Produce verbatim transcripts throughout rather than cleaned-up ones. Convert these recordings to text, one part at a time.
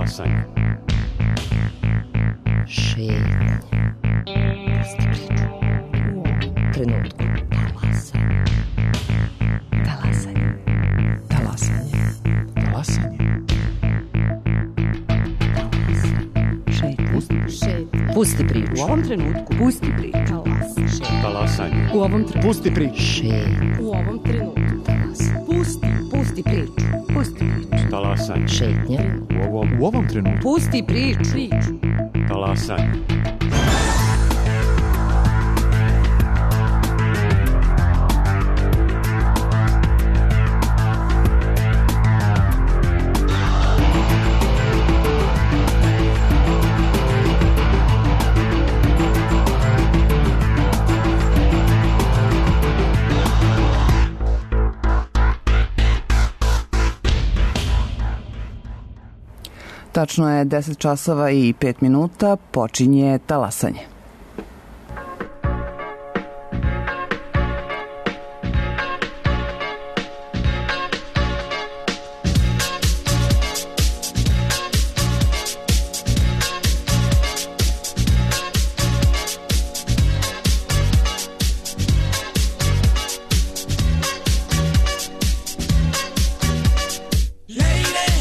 Talasanje. Šetnje. Pusti priču. U ovom trenutku. Talasanje. Talasanje. Talasanje. Talasanje. Šetnje. Pusti. Šetnje. Pusti priču. U ovom trenutku. Pusti priču. Talasanje. Šetnje. Talasanje. U ovom trenutku. Pusti priču. Šetnje. U ovom trenutku. Talasanje. Pusti. Pusti priču. Pusti priču. Talasanje. Šetnje. U ovom, U ovom trenutku. Pusti priču. Priču. talasanje. Tačno je deset časova i pet minuta, počinje talasanje.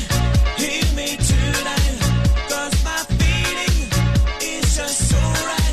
Hear me tonight, 'cause my feeling is just so right.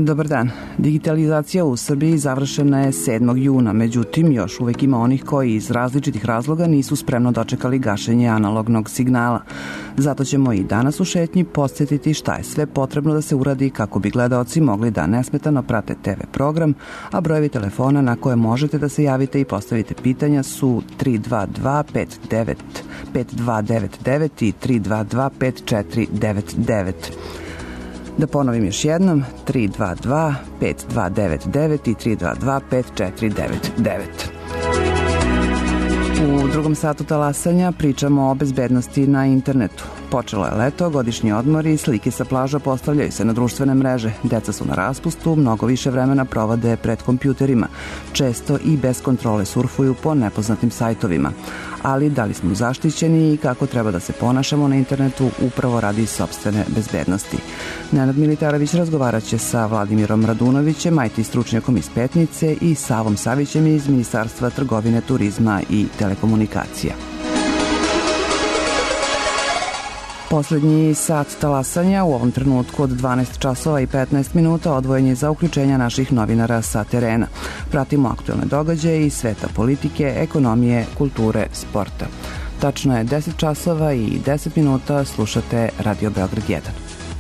Dobar dan. Digitalizacija u Srbiji završena je sedmog juna, međutim još uvek ima onih koji iz različitih razloga nisu spremno dočekali gašenje analognog signala. Zato ćemo i danas u šetnji podsjetiti šta je sve potrebno da se uradi kako bi gledaoci mogli da nesmetano prate te ve program, a brojevi telefona na koje možete da se javite i postavite pitanja su tri dva dva pet dva devet devet i tri dva dva pet četiri devet devet. Da ponovim još jednom, tri dva dva pet dva devet devet i tri dva dva pet četiri devet devet. U drugom satu talasanja pričamo o bezbednosti na internetu. Počelo je leto, godišnji odmori, slike sa plaža postavljaju se na društvene mreže. Deca su na raspustu, mnogo više vremena provode pred kompjuterima. Često i bez kontrole surfuju po nepoznatim sajtovima. Ali da li smo zaštićeni i kako treba da se ponašamo na internetu upravo radi sopstvene bezbednosti. Nenad Militarević razgovarat će sa Vladimirom Radunovićem, I T stručnjakom iz Petnice, i Savom Savićem iz Ministarstva trgovine, turizma i telekomunikacija. Poslednji sat talasanja u ovom trenutku od dvanaest časova i petnaest minuta odvojen je za uključenja naših novinara sa terena. Pratimo aktuelne događaje iz sveta politike, ekonomije, kulture, sporta. Tačno je deset časova i deset minuta, slušate Radio Beograd jedan.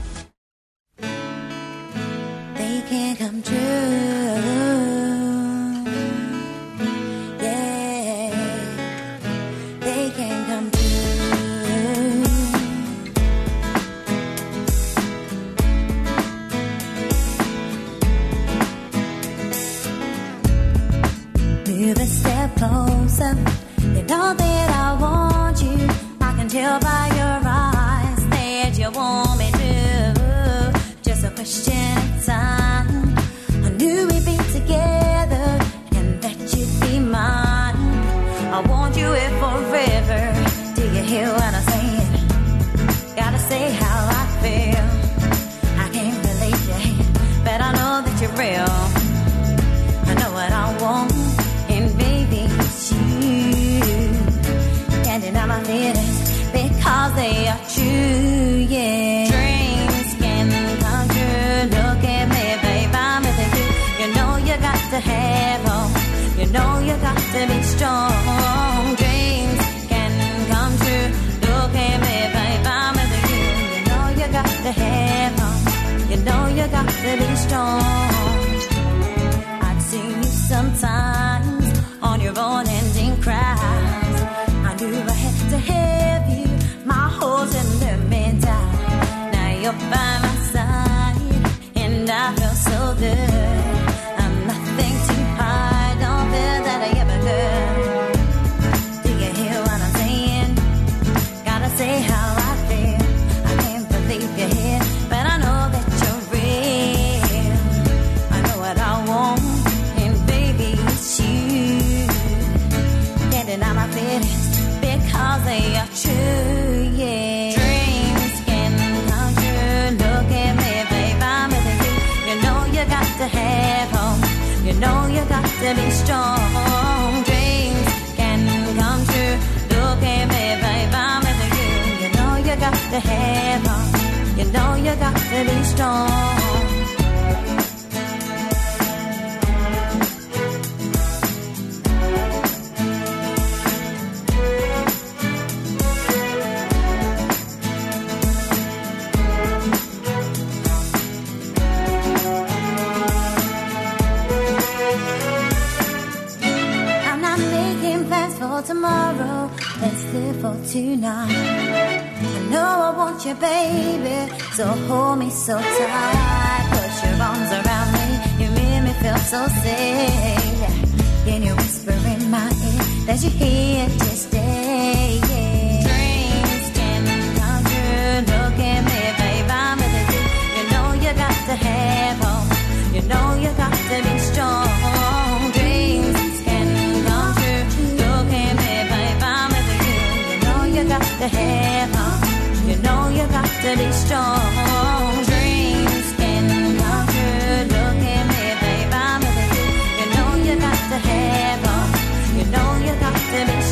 So hold me so tight, put your arms around me, you make me feel so safe. Can you whisper in my ear that you're here to stay? Yeah. Dreams can come true, look at me, babe, I'm with you. You know you got to have hope, you know you got to be strong. Dreams can come true, look at me, babe, I'm with you. You know you got to have hope, you know you got to be strong. Dreams can come true. Look at me, babe, I'm with you. You know you got to have hope. You know you got to be strong.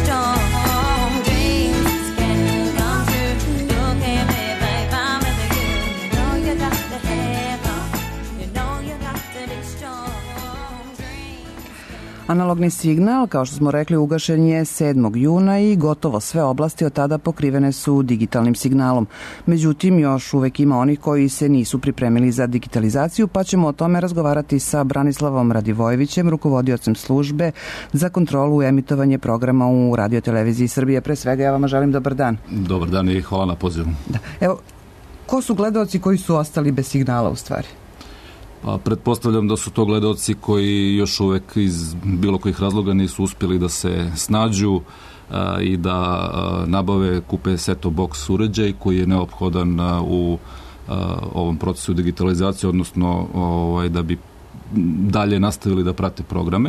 Analogni signal, kao što smo rekli, ugašen je sedmog juna i gotovo sve oblasti od tada pokrivene su digitalnim signalom. Međutim, još uvek ima onih koji se nisu pripremili za digitalizaciju, pa ćemo o tome razgovarati sa Branislavom Radivojevićem, rukovodiocem službe za kontrolu i emitovanje programa u Radio-televiziji Srbije. Pre svega, ja vama želim dobar dan. Dobar dan i hvala na pozivu. Da. Evo, ko su gledaoci koji su ostali bez signala u stvari? Pa, pretpostavljam da su to gledaoci koji još uvek iz bilo kojih razloga nisu uspjeli da se snađu a, i da a, nabave, kupe set-top box uređaj koji je neophodan a, u a, ovom procesu digitalizacije, odnosno ovaj, da bi dalje nastavili da prate programe.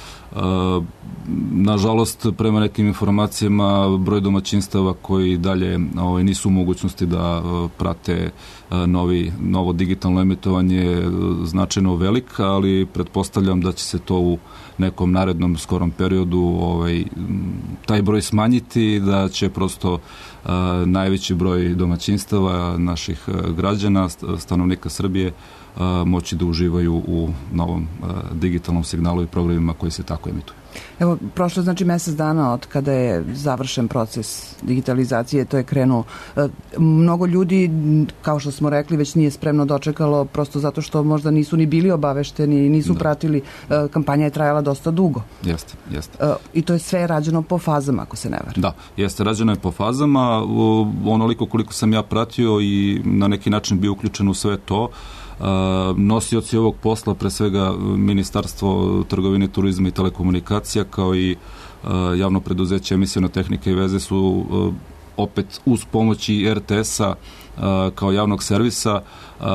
Nažalost, prema nekim informacijama, broj domaćinstava koji dalje ovaj, nisu u mogućnosti da prate novi, novo digitalno emitovanje je značajno velik, ali pretpostavljam da će se to u nekom narednom skorom periodu ovaj, taj broj smanjiti, da će prosto a, najveći broj domaćinstava naših građana, stanovnika Srbije, moći da uživaju u novom digitalnom signalu i programima koji se tako emituju. Evo, prošlo znači mjesec dana od kada je završen proces digitalizacije, to je krenuo. Mnogo ljudi, kao što smo rekli, već nije spremno dočekalo, prosto zato što možda nisu ni bili obavešteni, nisu da. pratili. Kampanja je trajala dosta dugo. Jeste, jeste. I to je sve rađeno po fazama, ako se ne varam. Da, jeste, rađeno je po fazama. Onoliko koliko sam ja pratio i na neki način bio uključen u sve to, Uh, nosioci ovog posla, pre svega Ministarstvo trgovine, turizma i telekomunikacija, kao i uh, javno preduzeće Emisiona tehnika i veze su uh, opet uz pomoći er te es-a uh, kao javnog servisa uh,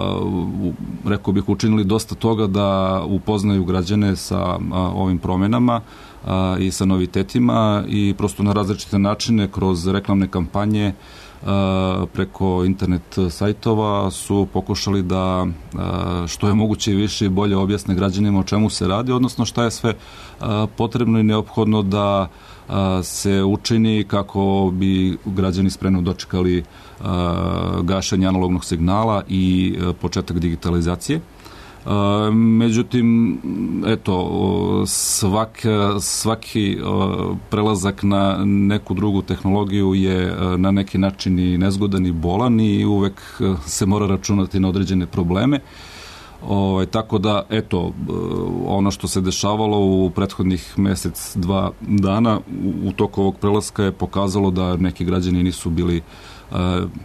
rekao bih učinili dosta toga da upoznaju građane sa uh, ovim promenama uh, i sa novitetima i prosto na različite načine kroz reklamne kampanje preko internet sajtova su pokušali da što je moguće više i bolje objasne građanima o čemu se radi, odnosno šta je sve potrebno i neophodno da se učini kako bi građani spremno dočekali gašenje analognog signala i početak digitalizacije. Uh, međutim, eto, svak, svaki uh, prelazak na neku drugu tehnologiju je uh, na neki način i nezgodan i bolan i uvek uh, se mora računati na određene probleme. O, tako da, eto, uh, ono što se dešavalo u prethodnih mesec, dva dana u, u toku ovog prelaska je pokazalo da neki građani nisu bili uh,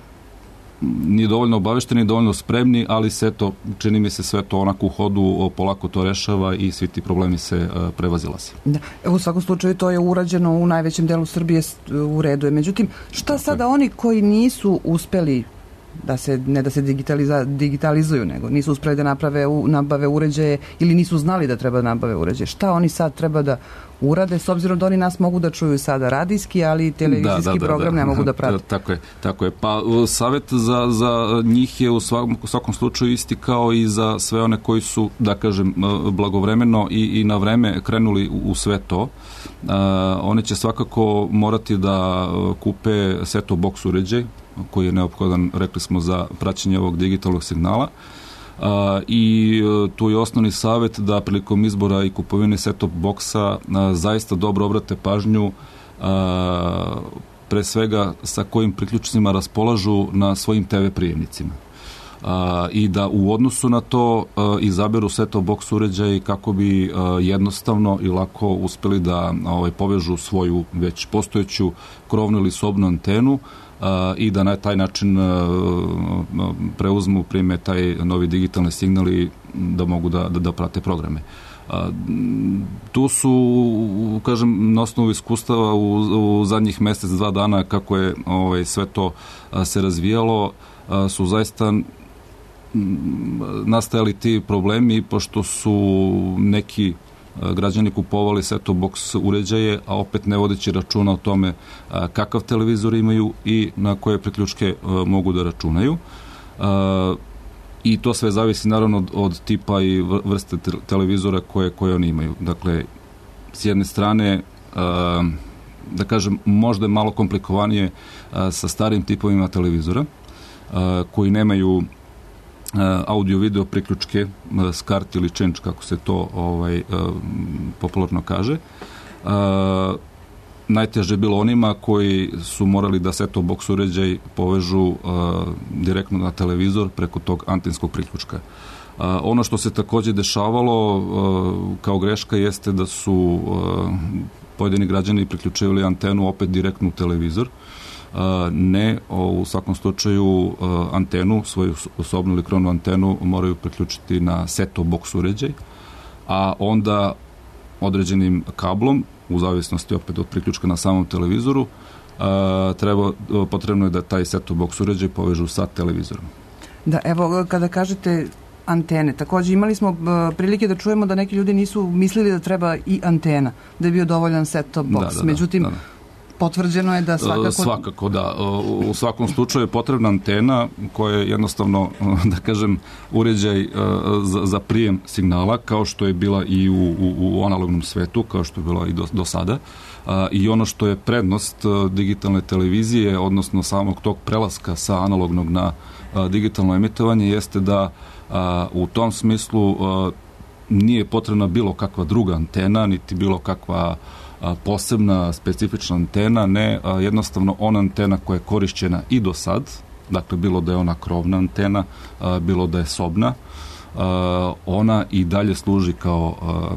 nije dovoljno obavešteni, dovoljno spremni, ali se to, čini mi se sve to onako u hodu polako to rešava i svi ti problemi se uh, prevazilaze. Da. U svakom slučaju to je urađeno u najvećem delu Srbije, u redu je. Međutim, šta sada oni koji nisu uspeli da se, ne da se digitaliza, digitalizuju, nego nisu uspeli da naprave, nabave uređaje ili nisu znali da treba da nabave uređaje? Šta oni sad treba da urade, s obzirom da oni nas mogu da čuju sada radijski, ali televizijski da, da, da, program da. ne mogu da prate? Tako je, tako je. Pa savjet za, za njih je u svakom, u svakom slučaju isti kao i za sve one koji su, da kažem, blagovremeno i, i na vreme krenuli u, u sve to. Uh, oni će svakako morati da kupe set-top box uređaj koji je neophodan, rekli smo, za praćenje ovog digitalnog signala. Uh, i uh, tu je osnovni savjet da prilikom izbora i kupovine set-top boksa uh, zaista dobro obrate pažnju uh, pre svega sa kojim priključcima raspolažu na svojim te ve prijemnicima. Uh, i da u odnosu na to uh, izaberu set-top box uređaj kako bi uh, jednostavno i lako uspeli da ovaj, povežu svoju već postojeću krovnu ili sobnu antenu Uh, i da na taj način uh, preuzmu, prime taj novi digitalni signal i da mogu da, da, da prate programe. Uh, tu su, kažem, na osnovu iskustava u, u zadnjih mesec, dva dana kako je ovaj, sve to uh, se razvijalo, uh, su zaista m, nastajali ti problemi, pošto su neki građani kupovali set-top box uređaje, a opet ne vodeći računa o tome kakav televizor imaju i na koje priključke mogu da računaju. I to sve zavisi naravno od, od tipa i vrste televizora koje, koje oni imaju. Dakle, s jedne strane, da kažem, možda je malo komplikovanije sa starim tipovima televizora, koji nemaju audio-video priključke, SCART ili change, kako se to ovaj, popularno kaže. Najteže je bilo onima koji su morali da set-top box uređaj povežu direktno na televizor preko tog antenskog priključka. Ono što se takođe dešavalo kao greška jeste da su pojedini građani priključivali antenu opet direktno u televizor. Ne, u svakom slučaju antenu, svoju osobnu ili krovnu antenu moraju priključiti na set-top box uređaj, a onda određenim kablom, u zavisnosti opet od priključka na samom televizoru, treba, potrebno je da taj set-top box uređaj povežu sa televizorom. Da, evo, kada kažete antene, takođe imali smo prilike da čujemo da neki ljudi nisu mislili da treba i antena, da je bio dovoljan set-top box, da, da, međutim, da, da. Potvrđeno je da svakako... Svakako, da. U svakom slučaju je potrebna antena koja je jednostavno, da kažem, uređaj za, za prijem signala, kao što je bila i u, u, u analognom svetu, kao što je bila i do, do sada. I ono što je prednost digitalne televizije, odnosno samog tog prelaska sa analognog na digitalno emitovanje, jeste da u tom smislu nije potrebna bilo kakva druga antena, niti bilo kakva posebna, specifična antena, ne, jednostavno ona antena koja je korišćena i do sad, dakle bilo da je ona krovna antena, bilo da je sobna, ona i dalje služi kao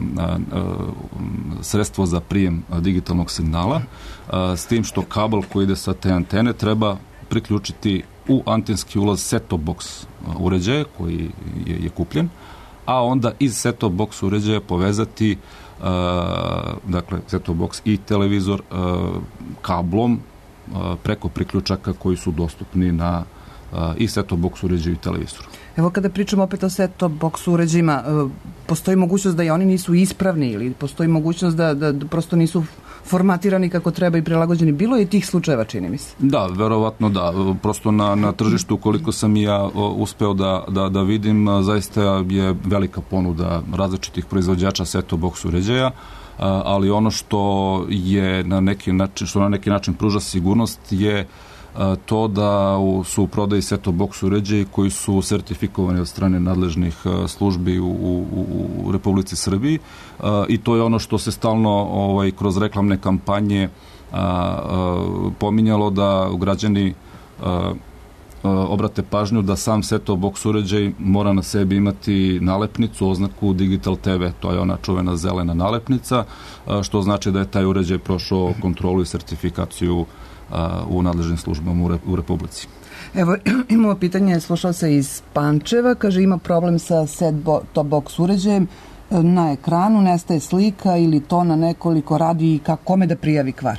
sredstvo za prijem digitalnog signala, s tim što kabel koji ide sa te antene treba priključiti u antenski ulaz set-top box uređaja koji je, je kupljen, a onda iz set-top box uređaja povezati Uh, dakle, set-top box i televizor uh, kablom uh, preko priključaka koji su dostupni na uh, i set-top box uređaju i televizoru. Evo kada pričamo opet o set-top box uređajima, uh, postoji mogućnost da i oni nisu ispravni ili postoji mogućnost da, da, da prosto nisu formatirani kako treba i prilagođeni. Bilo je i tih slučajeva, čini mi se. Da, verovatno da. Prosto na, na tržištu, koliko sam i ja uspeo da, da, da vidim, zaista je velika ponuda različitih proizvođača set-top box uređaja, ali ono što je na neki način, što na neki način pruža sigurnost je to da su u prodaji set-top box uređaji koji su sertifikovani od strane nadležnih službi u, u, u Republici Srbiji i to je ono što se stalno ovaj, kroz reklamne kampanje a, a, pominjalo da građani a, a, obrate pažnju da sam set-top box uređaj mora na sebi imati nalepnicu, oznaku Digital te ve, to je ona čuvena zelena nalepnica, a, što znači da je taj uređaj prošao kontrolu i sertifikaciju u nadležnim službama u Republici. Evo, imamo pitanje slušalca iz Pančeva, kaže ima problem sa set-top box uređajem, na ekranu nestaje slika ili to na nekoliko radi i kako, kome da prijavi kvar?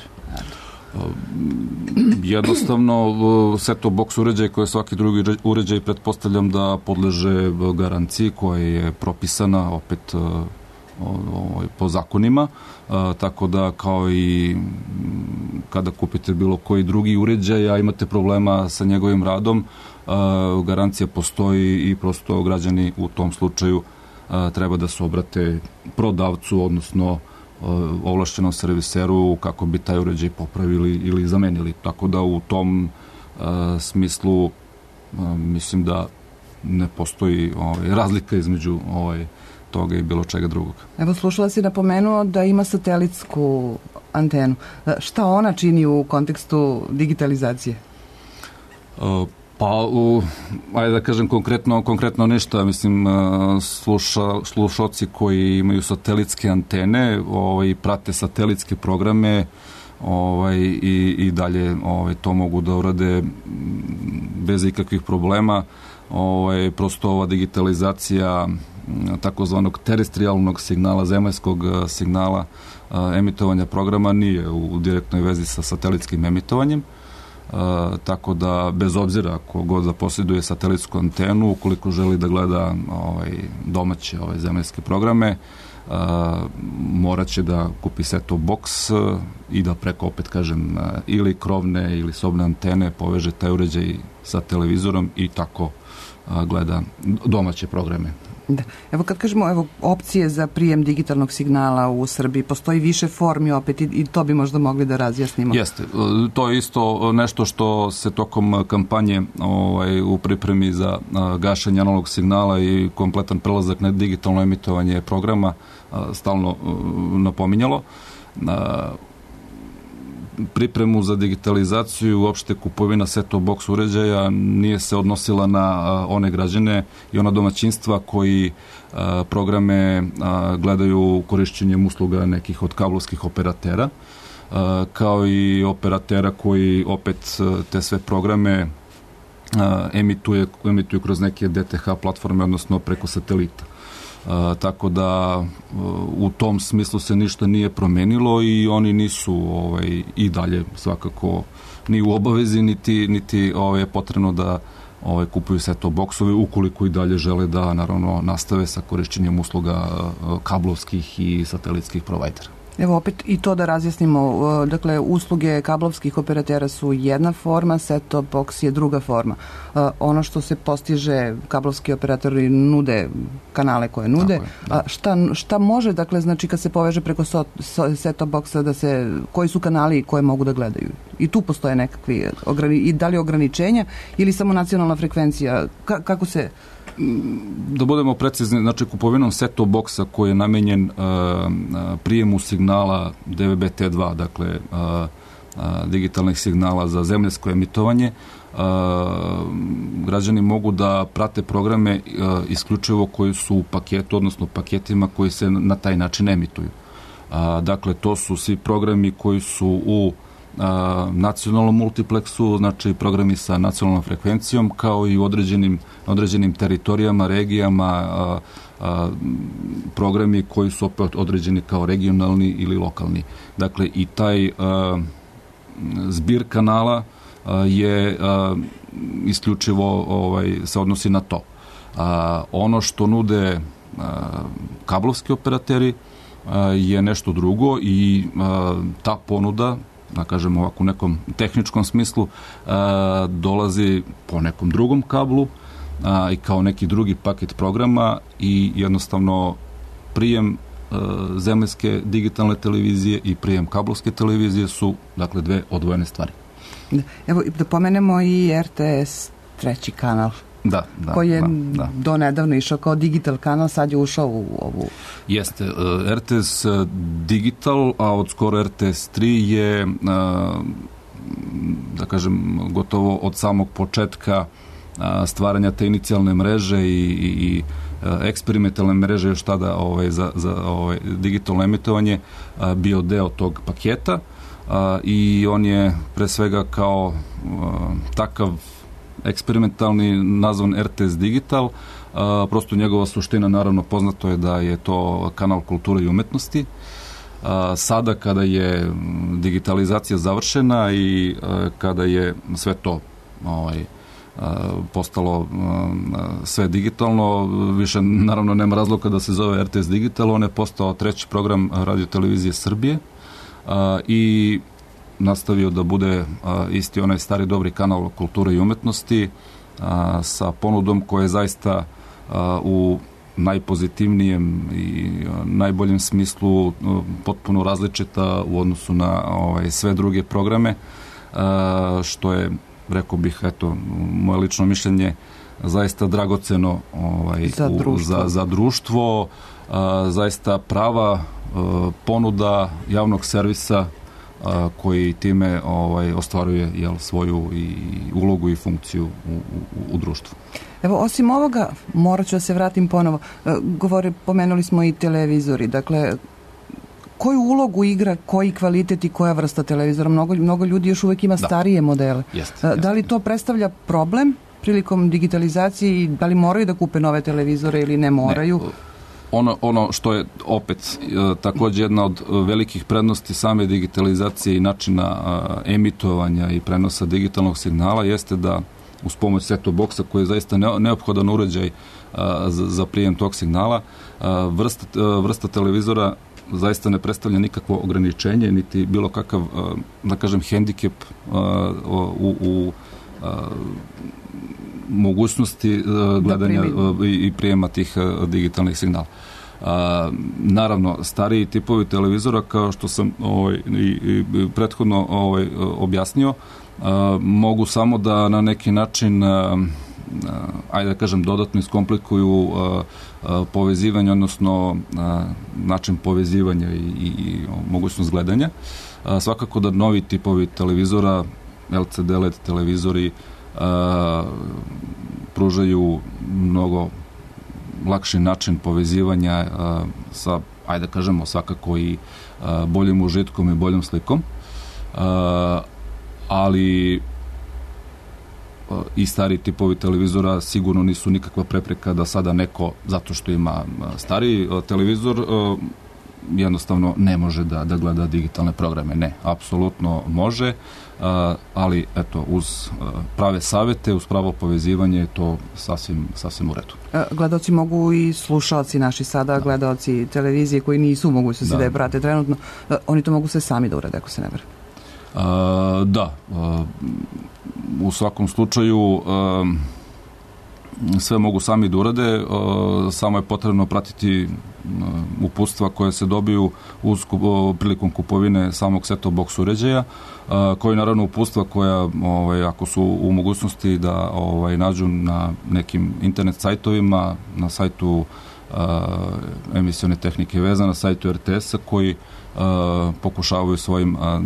Jednostavno, set-top box uređaj koji je svaki drugi uređaj, pretpostavljam da podleže garanciji koja je propisana opet po zakonima, tako da kao i kada kupite bilo koji drugi uređaj, a imate problema sa njegovim radom, garancija postoji i prosto građani u tom slučaju treba da se obrate prodavcu, odnosno ovlašćenom serviseru kako bi taj uređaj popravili ili zamenili. Tako da u tom smislu mislim da ne postoji razlika između ovaj toga i bilo čega drugog. Evo, slušala si napomenuo da ima satelitsku antenu. Šta ona čini u kontekstu digitalizacije? Uh, pa, u, ajde da kažem konkretno, konkretno ništa. Mislim, sluša, slušoci koji imaju satelitske antene ovaj, prate satelitske programe ovaj, i, i dalje ovaj, to mogu da urade bez ikakvih problema. Ovaj, prosto ova digitalizacija takozvanog terestrijalnog signala, zemaljskog signala emitovanja programa nije u direktnoj vezi sa satelitskim emitovanjem, tako da bez obzira ko god da posjeduje satelitsku antenu, ukoliko želi da gleda ovaj, domaće ovaj, zemaljske programe, morat će da kupi set-top box i da preko, opet kažem, ili krovne ili sobne antene poveže taj uređaj sa televizorom i tako gleda domaće programe. Da. Evo kad kažemo evo, opcije za prijem digitalnog signala u Srbiji, postoji više formi opet i, i to bi možda mogli da razjasnimo. Jeste. To je isto nešto što se tokom kampanje ovaj, u pripremi za a, gašenje analog signala i kompletan prelazak na digitalno emitovanje programa a, stalno a, napominjalo. A, pripremu za digitalizaciju, uopšte kupovina set-top box uređaja nije se odnosila na a, one građane i ona domaćinstva koji a, programe a, gledaju korišćenjem usluga nekih od kablovskih operatera, a, kao i operatera koji opet a, te sve programe a, emituje, emituju kroz neke D T H platforme, odnosno preko satelita. Uh, tako da uh, u tom smislu se ništa nije promenilo i oni nisu ovaj, i dalje svakako ni u obavezi niti, niti ovaj, je potrebno da ovaj, kupuju set-top boksove ukoliko i dalje žele da naravno nastave sa korišćenjem usluga uh, kablovskih i satelitskih provajdera. Evo opet i to da razjasnimo, dakle usluge kablovskih operatera su jedna forma, set-top box je druga forma. Ono što se postiže, kablovski operatori nude kanale koje nude, je, da. A šta, šta može, dakle, znači kad se poveže preko so, so, set-top boxa, da se, koji su kanali koje mogu da gledaju? I tu postoje nekakvi, ograni, i da li ograničenja ili samo nacionalna frekvencija? Ka, kako se... Da budemo precizni, znači kupovinom set-top boxa koji je namenjen uh, prijemu signala D V B T dva, dakle uh, uh, digitalnih signala za zemaljsko emitovanje, uh, građani mogu da prate programe uh, isključivo koji su u paketu, odnosno paketima koji se na taj način emituju. Uh, dakle, to su svi programi koji su u A, nacionalnom multipleksu, znači programi sa nacionalnom frekvencijom, kao i u određenim, određenim teritorijama, regijama, a, a, programi koji su opet određeni kao regionalni ili lokalni. Dakle, i taj a, zbir kanala a, je a, isključivo ovaj, se odnosi na to. A, ono što nude a, kablovski operateri a, je nešto drugo i a, ta ponuda, da kažemo ovako u nekom tehničkom smislu, a, dolazi po nekom drugom kablu a, i kao neki drugi paket programa i jednostavno prijem a, zemaljske digitalne televizije i prijem kablovske televizije su, dakle, dve odvojene stvari. Evo, da pomenemo i R T S treći kanal. Da, da, koji je da, da. do nedavno išao kao digital kanal, sad je ušao u ovu... Jeste, uh, R T S Digital, a od skoro R T S tri je, uh, da kažem, gotovo od samog početka uh, stvaranja te inicijalne mreže i, i, i uh, eksperimentalne mreže još tada ovaj, za, za ovaj, digitalno emitovanje uh, bio deo tog paketa uh, i on je pre svega kao uh, takav eksperimentalni nazvan R T S Digital, a, prosto njegova suština, naravno poznato je da je to kanal kulture i umetnosti. A, sada kada je digitalizacija završena i a, kada je sve to ovaj, a, postalo a, sve digitalno, više naravno nema razloga da se zove R T S Digital, on je postao treći program Radio televizije Srbije a, i nastavio da bude a, isti onaj stari dobri kanal kulture i umetnosti a, sa ponudom koja je zaista a, u najpozitivnijem i a, najboljem smislu a, potpuno različita u odnosu na ovaj, sve druge programe, a, što je, rekao bih, eto, moje lično mišljenje, zaista dragoceno ovaj, za društvo, u, za, za društvo a, zaista prava a, ponuda javnog servisa a, koji time ovaj, ostvaruje jel, svoju i ulogu i funkciju u, u, u društvu. Evo, osim ovoga, morat ću da se vratim ponovo. Govore, pomenuli smo i televizori. Dakle, koju ulogu igra, koji kvalitet i koja vrsta televizora? Mnogo, mnogo ljudi još uvek ima da. starije modele. Jeste, jeste. Da li to predstavlja problem prilikom digitalizacije i da li moraju da kupe nove televizore ili ne moraju? Ne. Ono, ono što je opet e, takođe jedna od velikih prednosti same digitalizacije i načina e, emitovanja i prenosa digitalnog signala jeste da uz pomoć set-top boxa koji je zaista ne, neophodan uređaj e, za, za prijem tog signala, e, vrsta, e, vrsta televizora zaista ne predstavlja nikakvo ograničenje niti bilo kakav, e, da kažem, hendikep e, u, u e, mogućnosti uh, gledanja uh, i, i prijema tih uh, digitalnih signala. Uh, naravno, stariji tipovi televizora, kao što sam ovaj, i, i prethodno ovaj, objasnio, uh, mogu samo da na neki način uh, Uh, ajde da kažem, dodatno iskomplikuju uh, uh, povezivanje, odnosno uh, način povezivanja i, i, i mogućnost gledanja. Uh, svakako da novi tipovi televizora, L C D L E D televizori, uh, pružaju mnogo lakši način povezivanja uh, sa, ajde da kažemo, svakako i uh, boljim užitkom i boljom slikom. Uh, ali i stari tipovi televizora sigurno nisu nikakva prepreka da sada neko, zato što ima stari televizor, jednostavno ne može da, da gleda digitalne programe. Ne, apsolutno može, ali eto, uz prave savete, uz pravo povezivanje je to sasvim, sasvim u redu. Gledaoci mogu i slušalci naši sada, da. Gledaoci televizije koji nisu u mogućnosti da. da je prate trenutno, oni to mogu sve sami da urade, ako se ne vrem. Uh, da, uh, u svakom slučaju uh, sve mogu sami da urade, uh, samo je potrebno pratiti uh, uputstva koje se dobiju uz, uh, prilikom kupovine samog set-top box uređaja, uh, koji naravno uputstva koja, ovaj, ako su u mogućnosti da ovaj, nađu na nekim internet sajtovima, na sajtu uh, emisione tehnike veza, na sajtu R T S-a, koji Uh, pokušavaju svojim uh,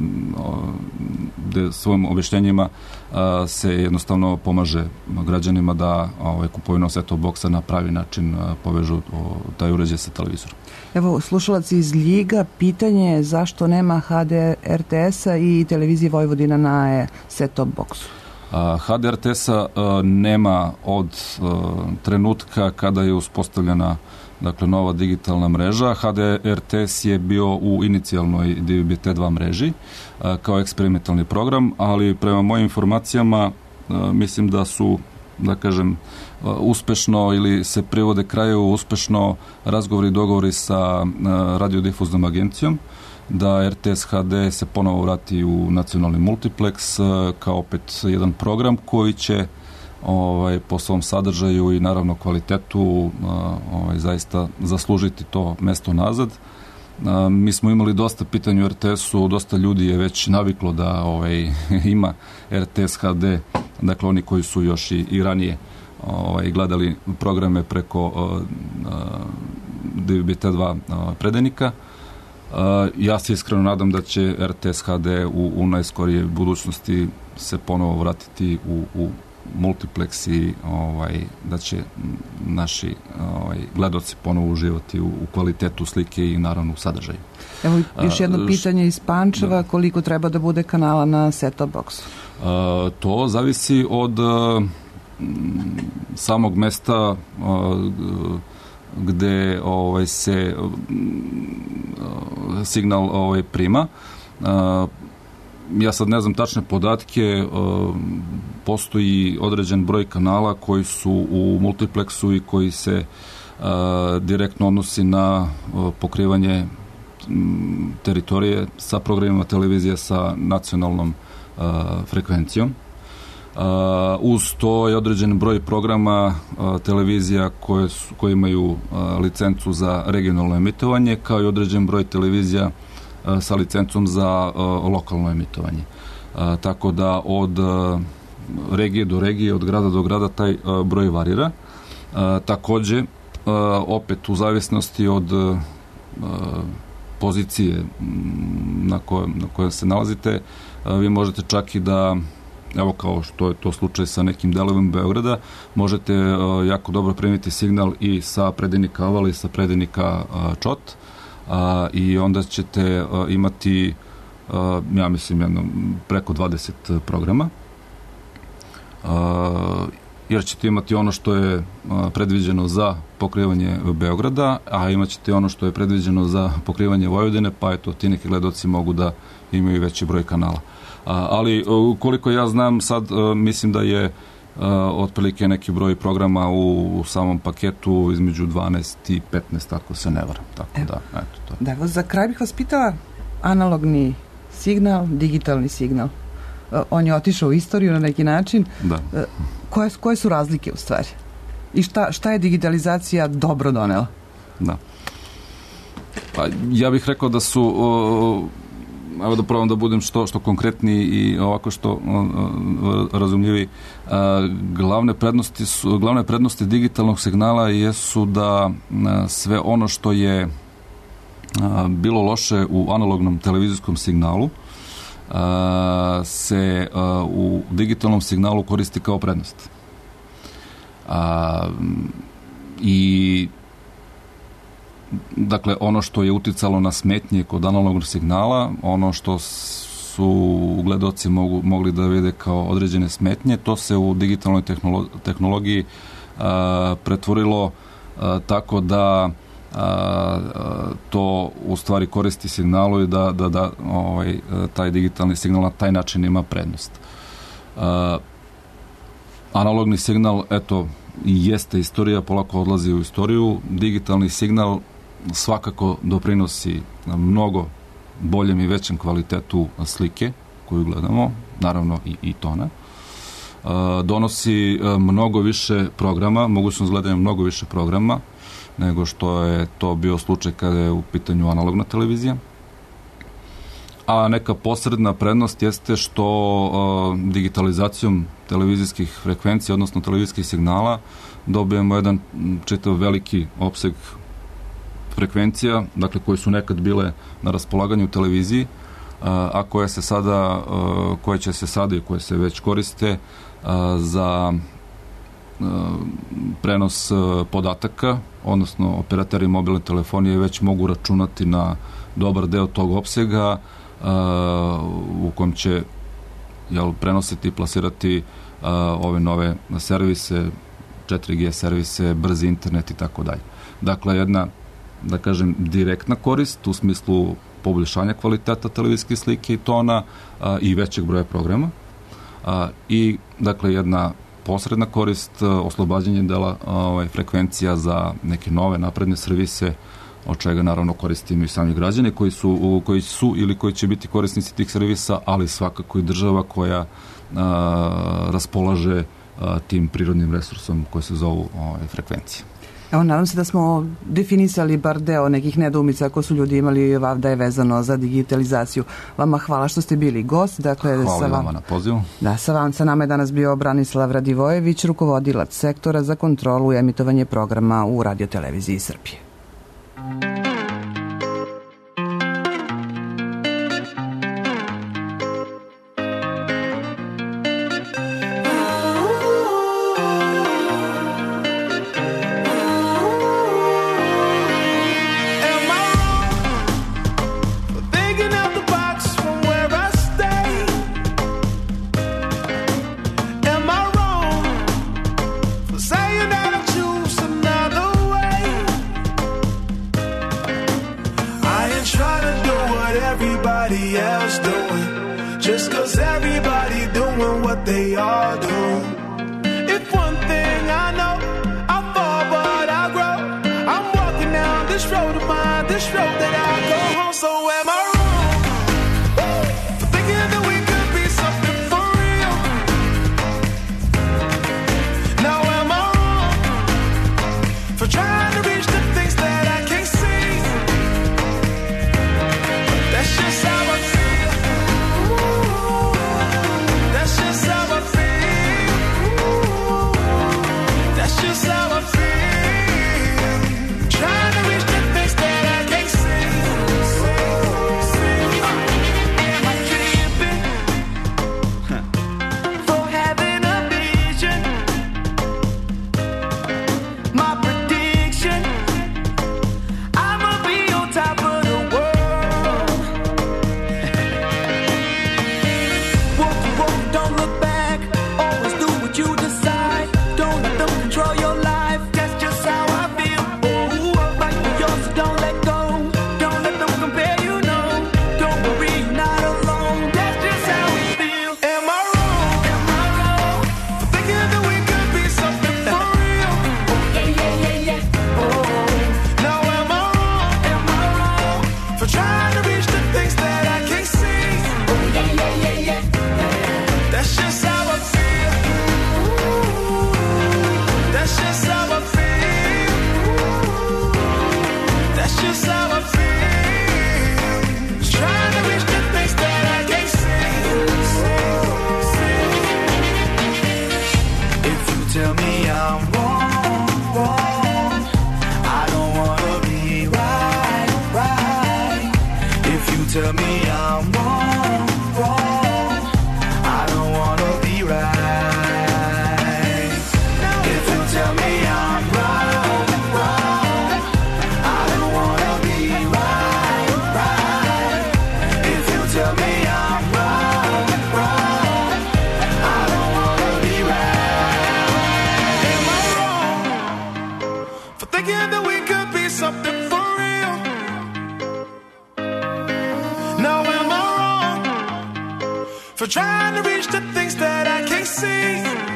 de, svojim objašnjenjima uh, se jednostavno pomaže građanima da ovaj, kupovinom set-top boxa na pravi način uh, povežu o, taj uređaj sa televizorom. Evo, slušalac iz Ljiga, pitanje je zašto nema H D R T S-a i televizije Vojvodina na set-top boxu? Uh, H D R T S-a uh, nema od uh, trenutka kada je uspostavljena, dakle, nova digitalna mreža. H D R T S je bio u inicijalnoj D V B T dva mreži a, kao eksperimentalni program, ali prema mojim informacijama a, mislim da su, da kažem, a, uspešno ili se privode kraju uspešno razgovori i dogovori sa a, radiodifuznom agencijom, da R T S H D se ponovo vrati u nacionalni multiplex a, kao opet jedan program koji će ovaj, po svom sadržaju i naravno kvalitetu ovaj, zaista zaslužiti to mesto nazad. A, mi smo imali dosta pitanja u R T S-u, dosta ljudi je već naviklo da ovaj, ima R T S H D, dakle oni koji su još i, i ranije ovaj, gledali programe preko a, a, D V B T dva a, predajnika. A, ja se iskreno nadam da će R T S H D u, u najskorije budućnosti se ponovo vratiti u, u multiplex i ovaj, da će naši ovaj, gledaoci ponovo uživati u, u kvalitetu slike i naravno u sadržaju. Evo još jedno A, pitanje iz Pančeva, da. Koliko treba da bude kanala na set-top boxu? A, to zavisi od a, samog mesta a, gde ovaj, se a, signal ovaj, prima. A, ja sad ne znam tačne podatke, postoji određen broj kanala koji su u multiplexu i koji se direktno odnosi na pokrivanje teritorije sa programima televizije sa nacionalnom frekvencijom. Uz to je određen broj programa televizija koje, su, koje imaju licencu za regionalno emitovanje, kao i određen broj televizija sa licencom za uh, lokalno emitovanje. Uh, tako da od uh, regije do regije, od grada do grada taj uh, broj varira. Uh, takođe, uh, opet u zavisnosti od uh, pozicije na kojoj, na kojoj se nalazite, uh, vi možete čak i da, evo kao što je to slučaj sa nekim delovima Beograda, možete uh, jako dobro primiti signal i sa predajnika Aval i sa predajnika uh, Čot, A, i onda ćete a, imati a, ja mislim jedno, preko dvadeset programa, a, jer ćete imati ono što je a, predviđeno za pokrivanje Beograda, a imat ćete ono što je predviđeno za pokrivanje Vojvodine, pa eto ti neki gledaoci mogu da imaju veći broj kanala. A, ali koliko ja znam sad, a, mislim da je Uh, otprilike neki broj programa u, u samom paketu između dvanaest i petnaest, ako se ne varam. Tako evo, da, eto to. Da, evo, za kraj bih vas pitala, analogni signal, digitalni signal. Uh, on je otišao u istoriju na neki način. Da. Uh, koje, koje su razlike u stvari? I šta, šta je digitalizacija dobro donela? Da. Pa, ja bih rekao da su, o, evo da probam da budem što, što konkretniji i ovako što o, o, razumljivi, a, glavne prednosti su, glavne prednosti digitalnog signala jesu da a, sve ono što je a, bilo loše u analognom televizijskom signalu a, se a, u digitalnom signalu koristi kao prednost. A, i dakle, ono što je uticalo na smetnje kod analognog signala, ono što su gledaoci mogu, mogli da vide kao određene smetnje, to se u digitalnoj tehnolo- tehnologiji a, pretvorilo a, tako da a, a, to u stvari koristi signalu i da, da, da ovaj, taj digitalni signal na taj način ima prednost. A, analogni signal, eto, jeste istorija, polako odlazi u istoriju. Digitalni signal svakako doprinosi mnogo boljem i većem kvalitetu slike koju gledamo, naravno i, i tona. Uh, donosi uh, mnogo više programa, mogućnost gledanja mnogo više programa nego što je to bio slučaj kada je u pitanju analogna televizija. A neka posredna prednost jeste što uh, digitalizacijom televizijskih frekvencija, odnosno televizijskih signala, dobijemo jedan čitav veliki opseg frekvencija, dakle koje su nekad bile na raspolaganju u televiziji, uh, a koje se sada, uh, koje će se sada i koje se već koriste uh, za uh, prenos uh, podataka, odnosno operateri mobilne telefonije već mogu računati na dobar deo tog opsega Uh, u kojem će jel, prenositi i plasirati uh, ove nove servise, četiri G servise, brzi internet i tako dalje. Dakle, jedna, da kažem, direktna korist u smislu poboljšanja kvaliteta televizijske slike i tona uh, i većeg broja programa uh, i, dakle, jedna posredna korist, uh, oslobađanje dela uh, ovaj, frekvencija za neke nove napredne servise, od čega naravno koristimo i sami građani koji su, koji su ili koji će biti korisnici tih servisa, ali svakako i država koja a, raspolaže a, tim prirodnim resursom koji se zovu ove, frekvencije. Evo, nadam se da smo definisali bar deo nekih nedoumica koje su ljudi imali da je vezano za digitalizaciju. Vama hvala što ste bili gost. Dakle, hvala sa vam, vama na pozivu. Da, sa vam, sa nama je danas bio Branislav Radivojević, rukovodilac sektora za kontrolu i emitovanje programa u Radio-televiziji Srbije. for trying to reach the things that I can't see.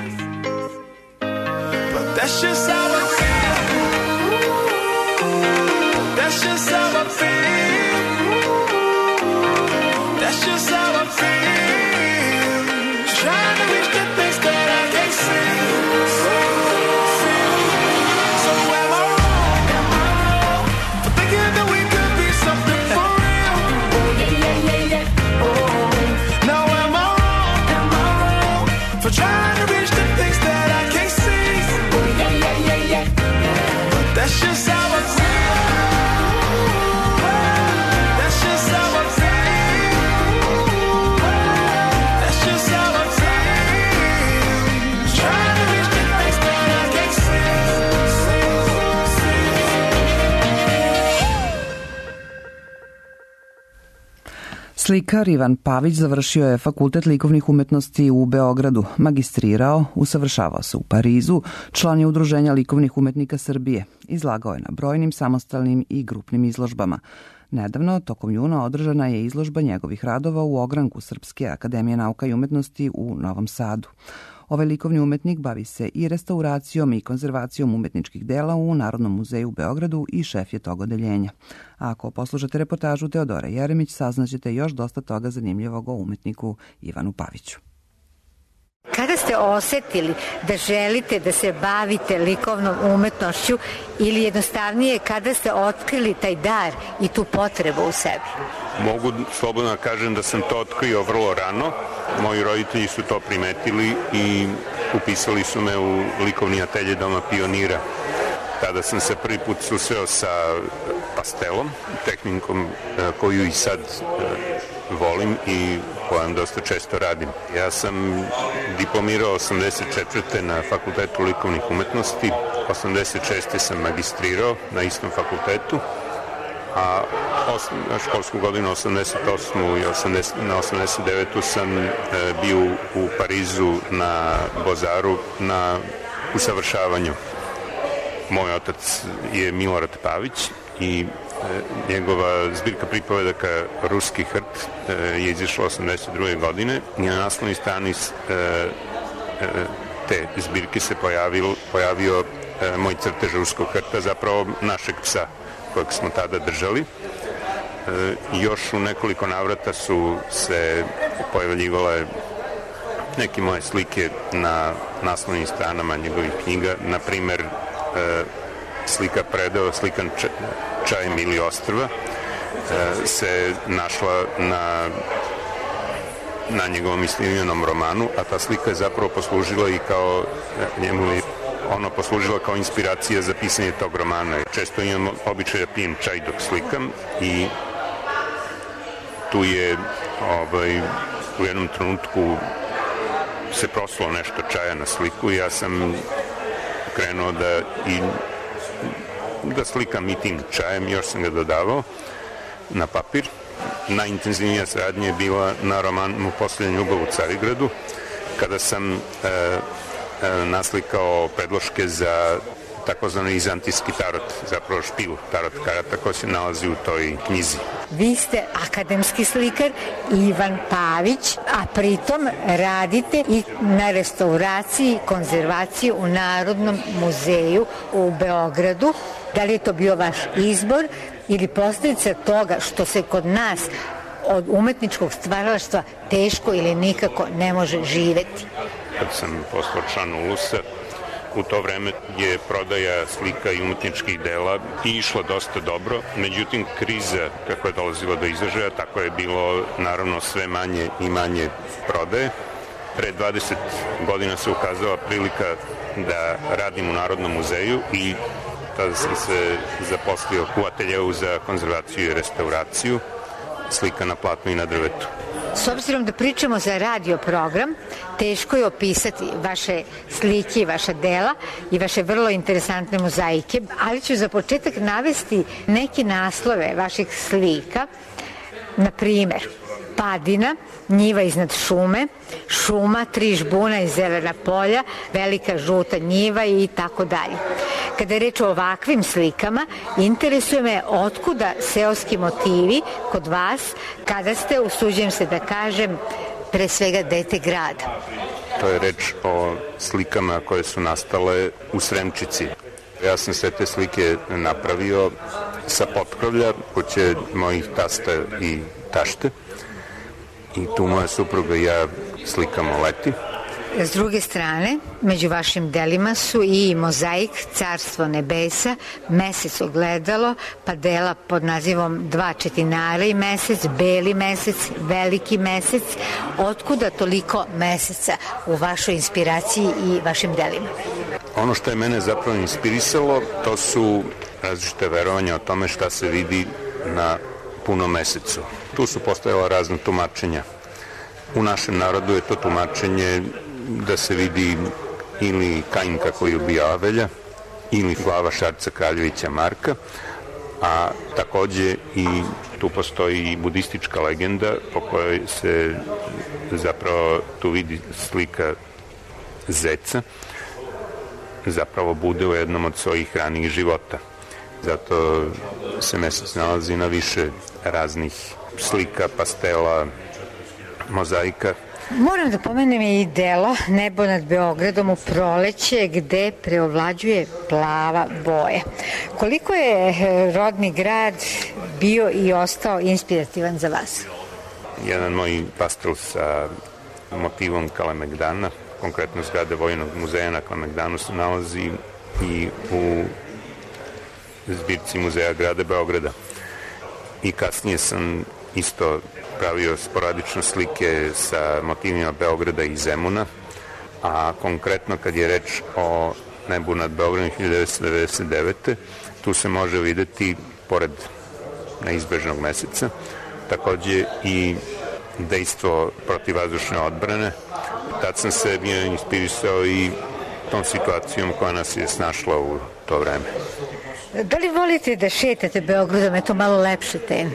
But that's just how I feel. That's just how I feel. That's just how I feel. Trying to reach the things that I can't see. So am I wrong? For thinking that we could be something for real? Yeah, yeah, yeah, yeah. Oh. Now am I wrong? Am I wrong? For trying to reach the things that I can't see? Yeah, yeah, yeah, yeah. But that's just how I feel. Slikar Ivan Pavić završio je Fakultet likovnih umetnosti u Beogradu, magistrirao, usavršavao se u Parizu, član je Udruženja likovnih umetnika Srbije, izlagao je na brojnim samostalnim i grupnim izložbama. Nedavno, tokom juna, održana je izložba njegovih radova u ogranku Srpske akademije nauka i umetnosti u Novom Sadu. Ovaj likovni umetnik bavi se i restauracijom i konzervacijom umetničkih dela u Narodnom muzeju u Beogradu i šef je tog odeljenja. A ako poslušate reportažu Teodora Jeremić, saznaćete još dosta toga zanimljivog o umetniku Ivanu Paviću. Kada ste osetili da želite da se bavite likovnom umetnošću ili jednostavnije kada ste otkrili taj dar i tu potrebu u sebi? Mogu slobodno da kažem da sam to otkrio vrlo rano. Moji roditelji su to primetili i upisali su me u likovni atelje Doma pionira. Tada sam se prvi put susreo sa pastelom, tehnikom koju i sad volim i kojom dosta često radim. Ja sam diplomirao osamdeset četvrte na Fakultetu likovnih umetnosti, osamdeset šeste sam magistrirao na istom fakultetu, a školsku godinu osamdeset osmu i na osamdeset devetu sam bio u Parizu na Bozaru na usavršavanju. Moj otac je Milorad Pavić i njegova zbirka pripovedaka Ruski hrt je izašla osamdeset druge godine i na naslovnoj strani te zbirke se pojavio, pojavio moj crtež Ruskog hrta, zapravo našeg psa kojeg smo tada držali. Još u nekoliko navrata su se pojavljivale neke moje slike na naslovnim stranama njegovih knjiga, na primer slika Predeo, slikan Čajem ili Ostrva, se našla na, na njegovom iznimljenom romanu, a ta slika je zapravo poslužila i kao njemu je ono poslužila kao inspiracija za pisanje tog romana. Često imam običaj da pijem čaj dok slikam i tu je ovaj, u jednom trenutku se proslo nešto čaja na sliku i ja sam krenuo da i da slikam i tim čajem, još sam ga dodavao na papir. Najintenzivnija saradnja je bila na romanu Posljednja ljubav u Carigradu, kada sam e, e, naslikao predloške za takozvani vizantijski tarot, zapravo špil tarot karata koji se nalazi u toj knjizi. Vi ste akademski slikar Ivan Pavić, a pritom radite i na restauraciji i konzervaciji u Narodnom muzeju u Beogradu. Da li je to bio vaš izbor ili posljedica toga što se kod nas od umetničkog stvaralaštva teško ili nikako ne može živeti? Kad sam postao član U L U S-a, u to vreme je prodaja slika i umetničkih dela i išla dosta dobro, međutim kriza kako je dolazila do izražaja, tako je bilo naravno sve manje i manje prodaje. Pre dvadeset godina se ukazala prilika da radim u Narodnom muzeju i tada sam se zaposlio u ateljeu za konzervaciju i restauraciju slika na platnu i na drvetu. S obzirom da pričamo za radio program, teško je opisati vaše slike i vaša dela i vaše vrlo interesantne mozaike, ali ću za početak navesti neke naslove vaših slika, na primer Padina, Njiva iznad šume, Šuma, Tri žbuna i zelena polja, Velika žuta njiva i tako dalje. Kada je reč o ovakvim slikama, interesuje me otkuda seoski motivi kod vas, kada ste, usuđujem se da kažem, pre svega dete grada? To je reč o slikama koje su nastale u Sremčici. Ja sam sve te slike napravio sa potkrovlja kuće mojih tasta i tašte. I tu moja supruga i ja slikamo leti. S druge strane, među vašim delima su i mozaik Carstvo nebesa, Mesec ogledalo, pa dela pod nazivom Dva četinara i mesec, Beli mesec, Veliki mesec. Otkuda toliko meseca u vašoj inspiraciji i vašim delima? Ono što je mene zapravo inspirisalo, to su različite verovanja o tome šta se vidi na punom mesecu. Tu su postojala razna tumačenja. U našem narodu je to tumačenje da se vidi ili Kain kako je ubio Avelja, ili glava Šarca Kraljevića Marka, a takođe i tu postoji i budistička legenda po kojoj se zapravo tu vidi slika zeca, zapravo bude u jednom od svojih ranijih života. Zato se mesec nalazi na više raznih slika, pastela, mozaika. Moram da pomenem i delo Nebo nad Beogradom u proleće gde preovlađuje plava boja. Koliko je rodni grad bio i ostao inspirativan za vas? Jedan moj pastel sa motivom Kalemegdana, konkretno zgrade Vojnog muzeja na Kalemegdanu, se nalazi i u zbirci muzeja grada Beograda. I kasnije sam isto pravio sporadično slike sa motivima Beograda i Zemuna, a konkretno kad je reč o Nebu nad Beogradom hiljadu devetsto devedeset devete. tu se može videti, pored neizbežnog meseca, takođe i dejstvo protivvazdušne odbrane. Tad sam se bio inspirisao i tom situacijom koja nas je snašla u to vreme. Da li volite da šetate Beogradom, je to malo lepše teme?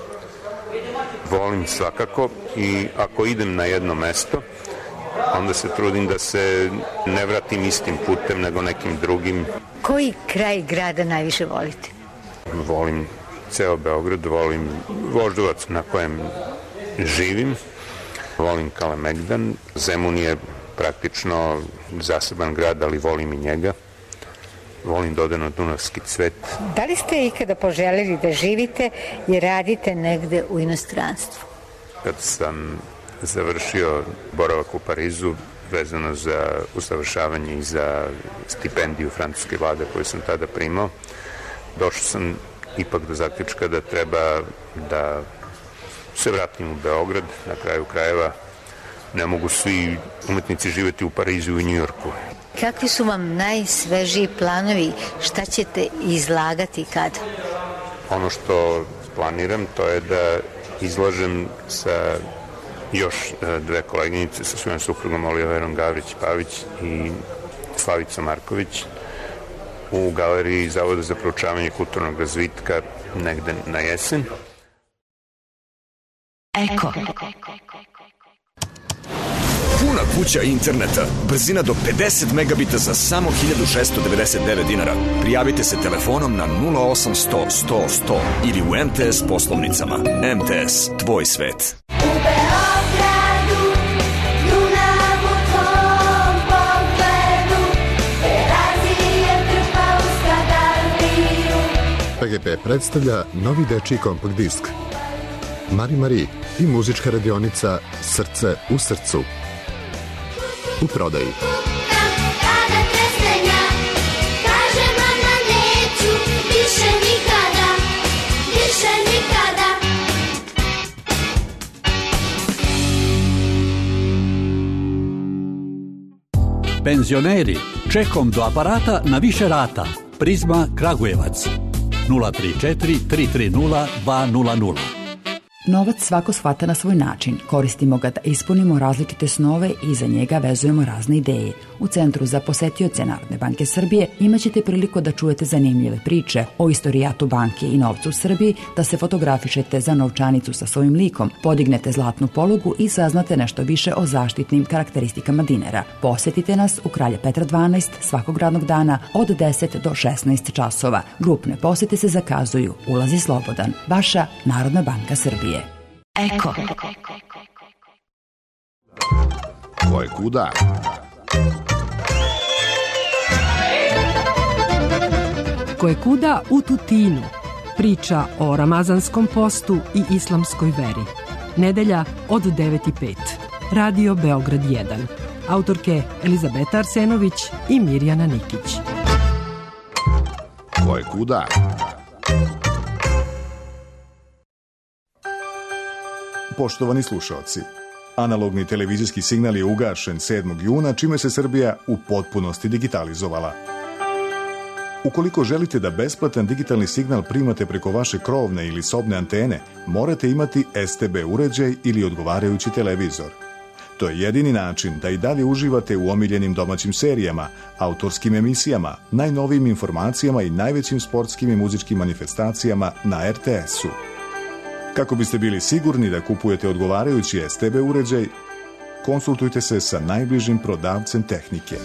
Volim svakako i ako idem na jedno mesto, onda se trudim da se ne vratim istim putem nego nekim drugim. Koji kraj grada najviše volite? Volim ceo Beograd, volim Voždovac na kojem živim, volim Kalemegdan, Zemun je praktično zaseban grad, ali volim i njega. Volim Dodeno-Dunavski cvet. Da li ste ikada poželeli da živite i radite negde u inostranstvu? Kad sam završio boravak u Parizu, vezano za usavršavanje i za stipendiju francuske vlade koju sam tada primao, došao sam ipak do zaključka da treba da se vratim u Beograd. Na kraju krajeva ne mogu svi umetnici živeti u Parizu i u Njujorku. Kakvi su vam najsvežiji planovi? Šta ćete izlagati i kada? Ono što planiram to je da izlažem sa još dve koleginice, sa svojom suprugom Oliverom Gavrić-Pavić i Slavicom Marković u galeriji Zavoda za proučavanje kulturnog razvitka negde na jesen. Eko. Puna kuća interneta, brzina do pedeset megabita za samo hiljadu šessto devedeset devet dinara. Prijavite se telefonom na nula osam sto sto sto ili u M T S poslovnicama. M T S, tvoj svet. U Beogradu, Dunav u tvom pogledu, Terazije trpa u Skadarliju. P G P predstavlja novi dečiji kompakt disk Mari Mari i muzička radionica Srce u srcu. U prodaji. Kada trestenja, kaže mama neću, više nikada, više nikada. Penzioneri, čekom do aparata na više rata. Prizma Kragujevac. nula tri četiri tri tri nula dva nula nula. Novac svako shvata na svoj način. Koristimo ga da ispunimo različite snove i za njega vezujemo razne ideje. U Centru za posetioce Narodne banke Srbije imaćete priliku da čujete zanimljive priče o istorijatu banke i novcu u Srbiji, da se fotografišete za novčanicu sa svojim likom, podignete zlatnu polugu i saznate nešto više o zaštitnim karakteristikama dinara. Posetite nas u Kralja Petra dvanaest svakog radnog dana od deset do šesnaest časova. Grupne posete se zakazuju. Ulaz je slobodan. Vaša Narodna banka Srbije. Eko. Ko je kuda? Ko je kuda u Tutinu. Priča o ramazanskom postu i islamskoj veri. Nedelja od devet i pet. Radio Beograd jedan. Autorke Elizabeta Arsenović i Mirjana Nikić. Ko je kuda? Poštovani slušaoci, analogni televizijski signal je ugašen sedmog juna, čime se Srbija u potpunosti digitalizovala. Ukoliko želite da besplatan digitalni signal primate preko vaše krovne ili sobne antene, morate imati S T B uređaj ili odgovarajući televizor. To je jedini način da i dalje uživate u omiljenim domaćim serijama, autorskim emisijama, najnovijim informacijama i najvećim sportskim i muzičkim manifestacijama na R T S-u. Kako biste bili sigurni da kupujete odgovarajući S T B uređaj, konsultujte se sa najbližim prodavcem tehnike.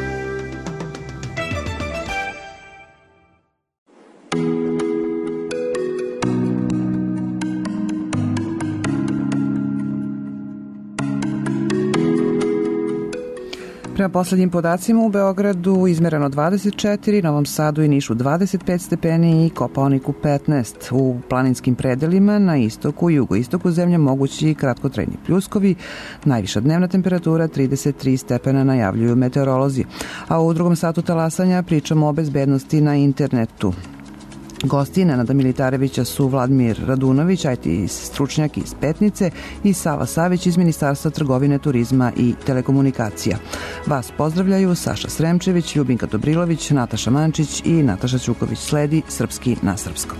Prema poslednjim podacima u Beogradu izmereno dvadeset četiri, Novom Sadu i Nišu dvadeset pet stepeni i Kopaoniku petnaest. U planinskim predelima na istoku i jugoistoku zemlje mogući kratkotrajni pljuskovi. Najviša dnevna temperatura trideset tri stepena najavljuju meteorolozi. A u drugom satu talasanja pričamo o bezbednosti na internetu. Gosti Nenada Militarevića su Vladimir Radunović, I T stručnjak iz Petnice, i Sava Savić iz Ministarstva trgovine, turizma i telekomunikacija. Vas pozdravljaju Saša Sremčević, Ljubinka Dobrilović, Nataša Mančić i Nataša Ćuković. Sledi Srpski na srpskom.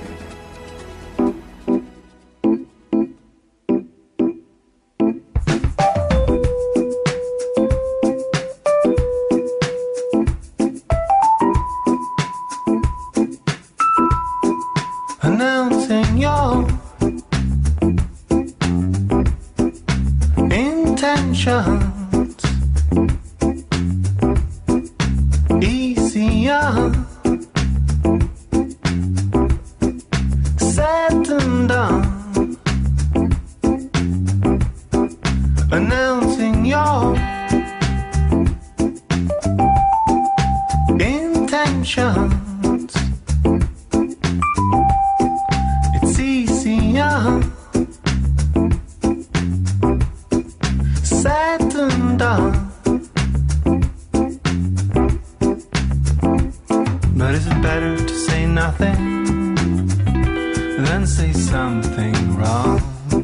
Announcing your intentions, easier said than done. Announcing your intentions. Said and done, but is it better to say nothing than say something wrong?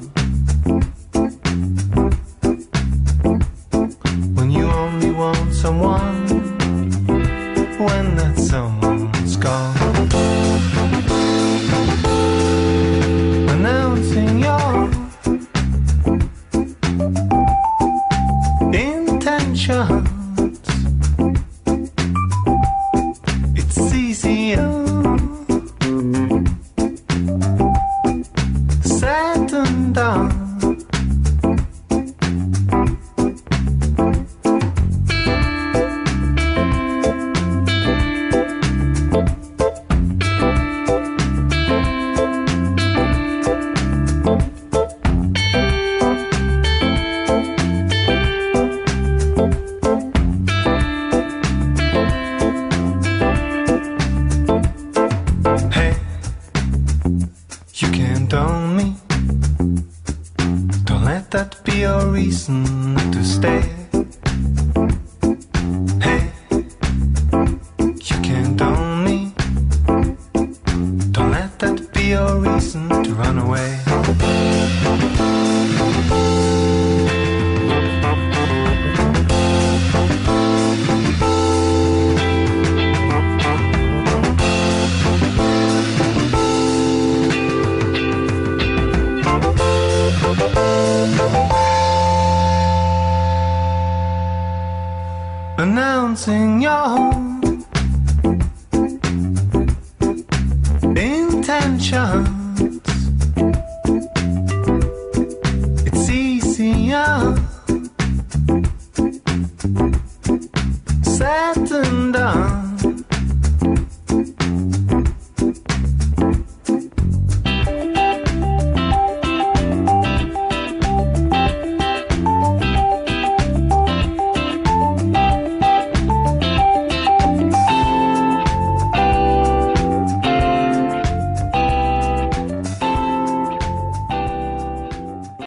When you only want someone, when that someone's gone. Announcing your intentions, it's easier said than done. To stay. Hey, you can't own me. Don't let that be your reason to run away. Announcing your intention.